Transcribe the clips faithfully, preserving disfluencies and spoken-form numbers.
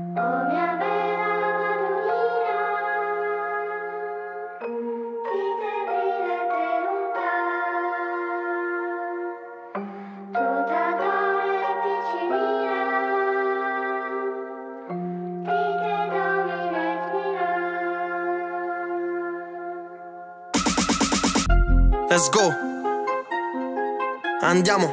Let's go. Andiamo.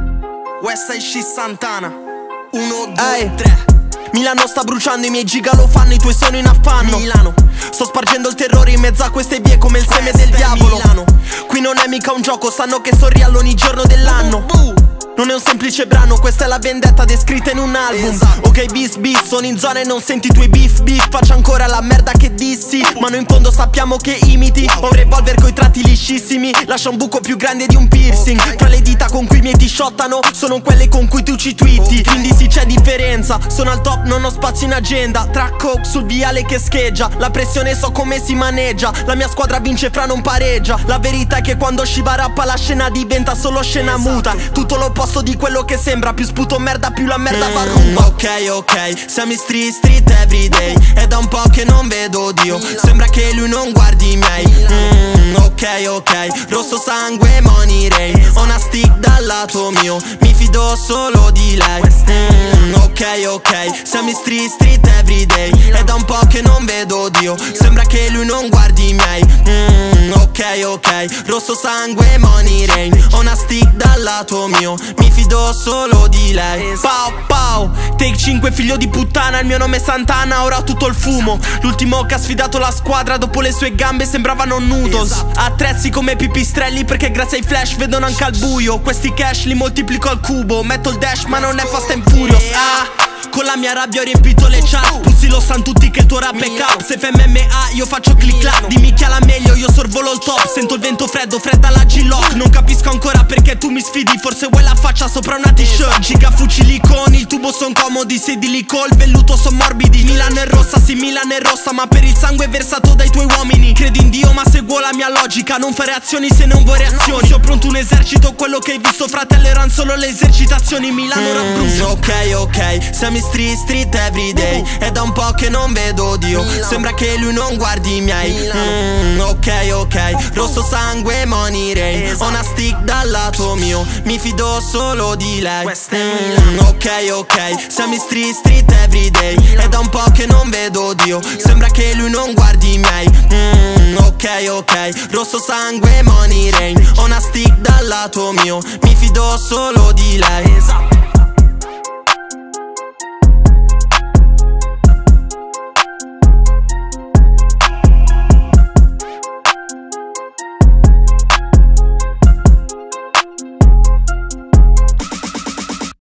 Westside Shit Santana. Uno, due, tre. Milano sta bruciando, i miei giga lo fanno, i tuoi sono in affanno. Milano. Sto spargendo il terrore in mezzo a queste vie come il seme del diavolo. Milano. Qui non è mica un gioco, sanno che sto real ogni giorno dell'anno. Non è un semplice brano, questa è la vendetta descritta in un album. Esatto. Ok bis bis, sono in zona e non senti i tuoi beef beef. Faccio ancora la merda che dissi, ma noi in fondo sappiamo che imiti. Ho un revolver coi tratti liscissimi, lascia un buco più grande di un piercing. Okay. Tra le dita con cui i miei ti shottano sono quelle con cui tu ci twitti. Okay. Quindi sì c'è differenza, sono al top, non ho spazio in agenda. Tra coke sul viale che scheggia, la pressione so come si maneggia. La mia squadra vince fra non pareggia. La verità è che quando Shiva rappa la scena diventa solo scena muta. Tutto l'opposto di quello che sembra, più sputo merda più la merda va mm, Ok ok, siamo in street street everyday. È da un po' che non vedo Dio, sembra che lui non guardi i miei. mm, Ok ok, rosso sangue money rain. Ho una stick dal lato mio, mi fido solo di lei. mm, Ok ok, siamo in street street everyday. È da un po' che non vedo Dio, sembra che lui non guardi i miei. mm, Ok ok, rosso sangue money rain. Ho una stick dal lato mio, mi fido solo di lei. Pau pau, take cinque figlio di puttana, il mio nome è Santana, ora ho tutto il fumo. L'ultimo che ha sfidato la squadra, dopo le sue gambe sembravano noodles. Attrezzi come pipistrelli perché grazie ai flash vedono anche al buio. Questi cash li moltiplico al cubo, metto il dash ma non è Fast and Furious. Ah, con la mia rabbia ho riempito le chat, pussi lo sanno tutti che il tuo rap è cap. Se fai M M A io faccio click clack, dimmi chi ha la meglio, io sorvolo il top. Sento il vento freddo, fredda la G-Lock. Non capisco ancora perché tu mi sfidi, forse vuoi la faccia sopra una t-shirt. Giga fucili con il tubo son comodi, sedili col velluto son morbidi. Milano è rossa, sì Milano è rossa, ma per il sangue versato dai tuoi uomini. Credi in Dio ma seguo la mia logica, non fare azioni se non vuoi reazioni. Se ho pronto un esercito, quello che hai visto fratello erano solo le esercitazioni. Milano rap blues. mm, Ok ok, siamo in street street everyday. È da un po' che non vedo Dio, sembra che lui non guardi i miei. mm, Ok ok, rosso sangue money rain. Ho una stick dal lato mio, mi fido solo di lei. mm, Ok ok, siamo in street street everyday. È da un po' che non vedo Dio, sembra che lui non guardi i miei. mm, Ok ok, rosso sangue money rain. Ho una stick dal lato mio, mi fido solo di lei.